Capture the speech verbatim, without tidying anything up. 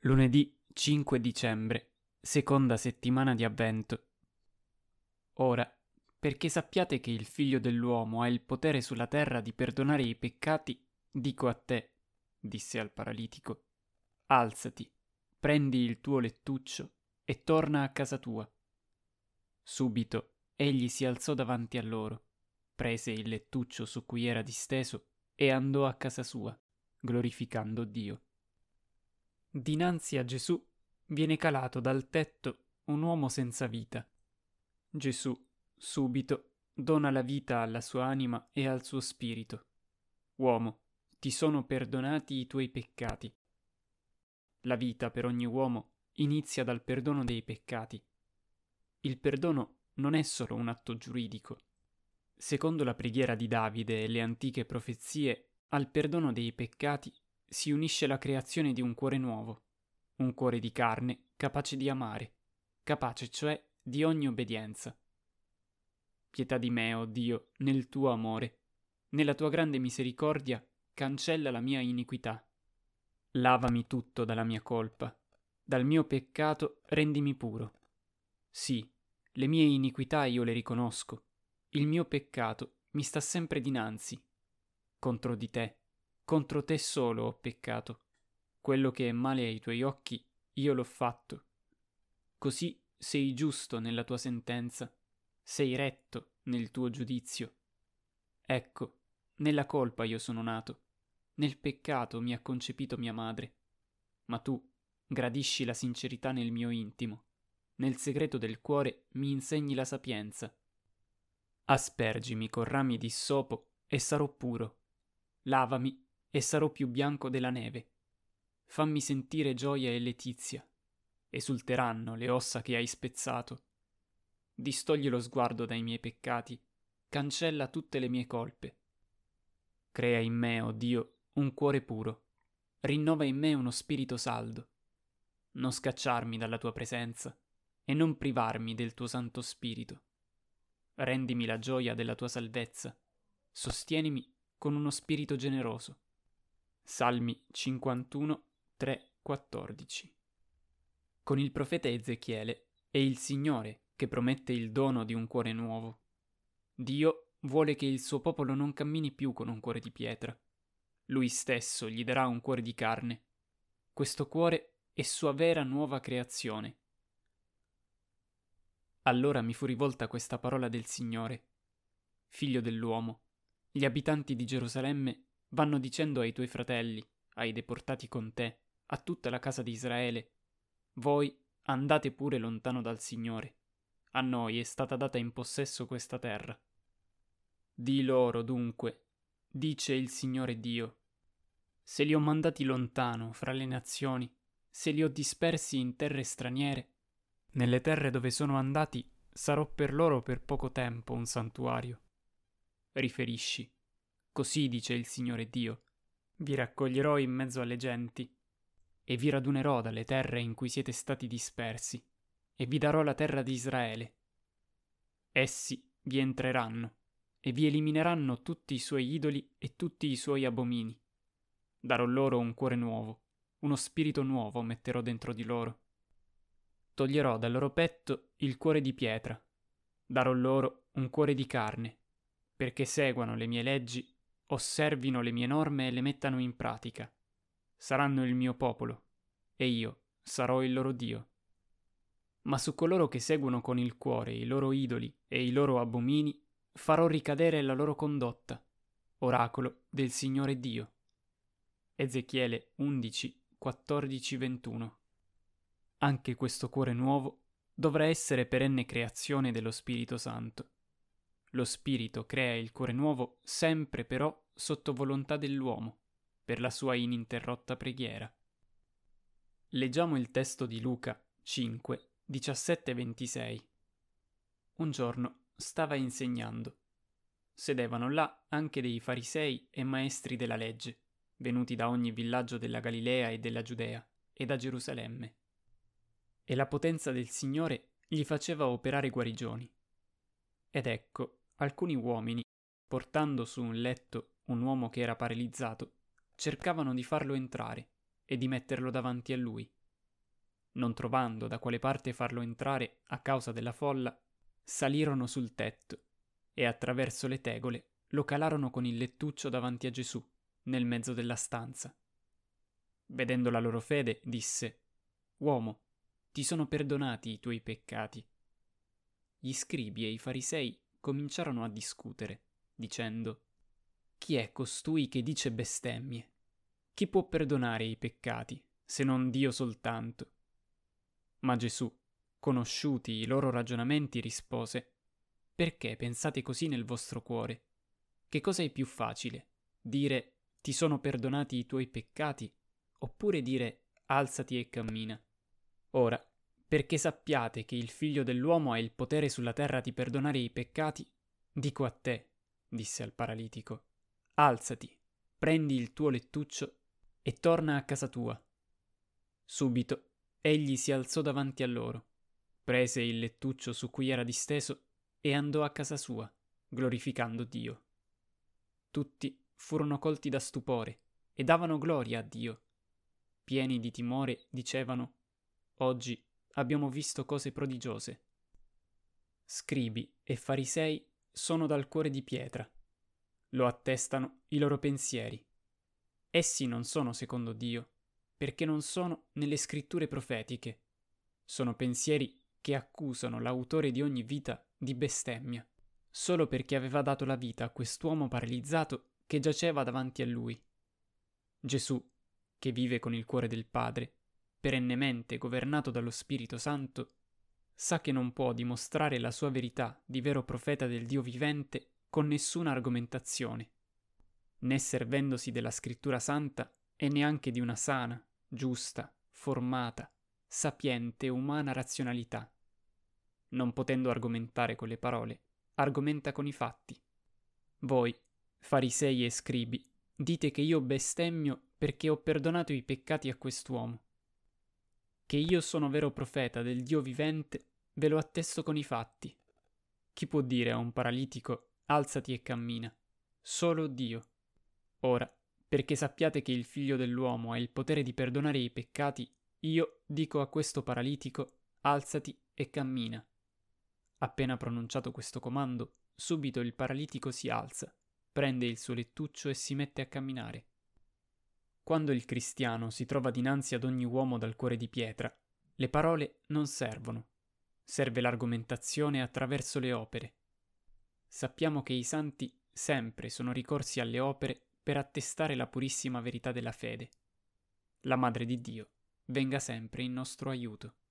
Lunedì cinque dicembre, seconda settimana di Avvento. Ora, perché sappiate che il Figlio dell'uomo ha il potere sulla terra di perdonare i peccati, dico a te, disse al paralitico, alzati, prendi il tuo lettuccio e torna a casa tua. Subito egli si alzò davanti a loro, prese il lettuccio su cui era disteso e andò a casa sua, glorificando Dio. Dinanzi a Gesù viene calato dal tetto un uomo senza vita. Gesù, subito, dona la vita alla sua anima e al suo spirito. Uomo, ti sono perdonati i tuoi peccati. La vita per ogni uomo inizia dal perdono dei peccati. Il perdono non è solo un atto giuridico. Secondo la preghiera di Davide e le antiche profezie, al perdono dei peccati si unisce la creazione di un cuore nuovo, un cuore di carne capace di amare, capace cioè di ogni obbedienza. Pietà di me, o Dio, nel tuo amore, nella tua grande misericordia, cancella la mia iniquità. Lavami tutto dalla mia colpa, dal mio peccato rendimi puro. Sì, le mie iniquità io le riconosco, il mio peccato mi sta sempre dinanzi. Contro di te, contro te solo ho peccato. Quello che è male ai tuoi occhi, io l'ho fatto. Così sei giusto nella tua sentenza, sei retto nel tuo giudizio. Ecco, nella colpa io sono nato, nel peccato mi ha concepito mia madre. Ma tu gradisci la sincerità nel mio intimo, nel segreto del cuore mi insegni la sapienza. Aspergimi con rami di sopo e sarò puro. Lavami e sarò più bianco della neve. Fammi sentire gioia e letizia. Esulteranno le ossa che hai spezzato. Distogli lo sguardo dai miei peccati, cancella tutte le mie colpe. Crea in me, o Dio, un cuore puro. Rinnova in me uno spirito saldo. Non scacciarmi dalla tua presenza e non privarmi del tuo Santo Spirito. Rendimi la gioia della tua salvezza. Sostienimi con uno spirito generoso. Salmi cinquantuno, tre, quattordici. Con il profeta Ezechiele è il Signore che promette il dono di un cuore nuovo. Dio vuole che il suo popolo non cammini più con un cuore di pietra. Lui stesso gli darà un cuore di carne. Questo cuore è sua vera nuova creazione. Allora mi fu rivolta questa parola del Signore. Figlio dell'uomo, gli abitanti di Gerusalemme vanno dicendo ai tuoi fratelli, ai deportati con te, a tutta la casa di Israele: voi andate pure lontano dal Signore. A noi è stata data in possesso questa terra. Di loro, dunque, dice il Signore Dio: se li ho mandati lontano fra le nazioni, se li ho dispersi in terre straniere, nelle terre dove sono andati sarò per loro per poco tempo un santuario. Riferisci: così dice il Signore Dio: vi raccoglierò in mezzo alle genti e vi radunerò dalle terre in cui siete stati dispersi e vi darò la terra di Israele. Essi vi entreranno e vi elimineranno tutti i suoi idoli e tutti i suoi abomini. Darò loro un cuore nuovo, uno spirito nuovo metterò dentro di loro. Toglierò dal loro petto il cuore di pietra, darò loro un cuore di carne, perché seguano le mie leggi, osservino le mie norme e le mettano in pratica. Saranno il mio popolo, e io sarò il loro Dio. Ma su coloro che seguono con il cuore i loro idoli e i loro abomini, farò ricadere la loro condotta. Oracolo del Signore Dio. Ezechiele undici, quattordici, ventuno. Anche questo cuore nuovo dovrà essere perenne creazione dello Spirito Santo. Lo Spirito crea il cuore nuovo sempre però sotto volontà dell'uomo, per la sua ininterrotta preghiera. Leggiamo il testo di Luca cinque, diciassette ventisei. Un giorno stava insegnando. Sedevano là anche dei farisei e maestri della legge, venuti da ogni villaggio della Galilea e della Giudea e da Gerusalemme. E la potenza del Signore gli faceva operare guarigioni. Ed ecco, alcuni uomini, portando su un letto un uomo che era paralizzato, cercavano di farlo entrare e di metterlo davanti a lui. non trovando da quale parte farlo entrare a causa della folla, salirono sul tetto e attraverso le tegole lo calarono con il lettuccio davanti a Gesù, nel mezzo della stanza. Vedendo la loro fede, disse: «Uomo, ti sono perdonati i tuoi peccati». Gli scribi e i farisei cominciarono a discutere, dicendo: «Chi è costui che dice bestemmie? Chi può perdonare i peccati, se non Dio soltanto?» Ma Gesù, conosciuti i loro ragionamenti, rispose: «Perché pensate così nel vostro cuore? Che cosa è più facile? Dire: ti sono perdonati i tuoi peccati, oppure dire: alzati e cammina? Ora, perché sappiate che il Figlio dell'uomo ha il potere sulla terra di perdonare i peccati, dico a te», disse al paralitico: «alzati, prendi il tuo lettuccio e torna a casa tua». Subito egli si alzò davanti a loro, prese il lettuccio su cui era disteso e andò a casa sua, glorificando Dio. Tutti furono colti da stupore e davano gloria a Dio. Pieni di timore dicevano: «Oggi abbiamo visto cose prodigiose». Scribi e farisei sono dal cuore di pietra. Lo attestano i loro pensieri. Essi non sono secondo Dio, perché non sono nelle scritture profetiche. Sono pensieri che accusano l'autore di ogni vita di bestemmia, solo perché aveva dato la vita a quest'uomo paralizzato che giaceva davanti a lui. Gesù, che vive con il cuore del Padre, perennemente governato dallo Spirito Santo, sa che non può dimostrare la sua verità di vero profeta del Dio vivente con nessuna argomentazione, né servendosi della Scrittura Santa e neanche di una sana, giusta, formata, sapiente e umana razionalità. Non potendo argomentare con le parole, argomenta con i fatti. Voi, farisei e scribi, dite che io bestemmio perché ho perdonato i peccati a quest'uomo. Che io sono vero profeta del Dio vivente, ve lo attesto con i fatti. Chi può dire a un paralitico: alzati e cammina? Solo Dio. Ora, perché sappiate che il Figlio dell'uomo ha il potere di perdonare i peccati, io dico a questo paralitico: alzati e cammina. Appena pronunciato questo comando, subito il paralitico si alza, prende il suo lettuccio e si mette a camminare. Quando il cristiano si trova dinanzi ad ogni uomo dal cuore di pietra, le parole non servono. Serve l'argomentazione attraverso le opere. Sappiamo che i santi sempre sono ricorsi alle opere per attestare la purissima verità della fede. La Madre di Dio venga sempre in nostro aiuto.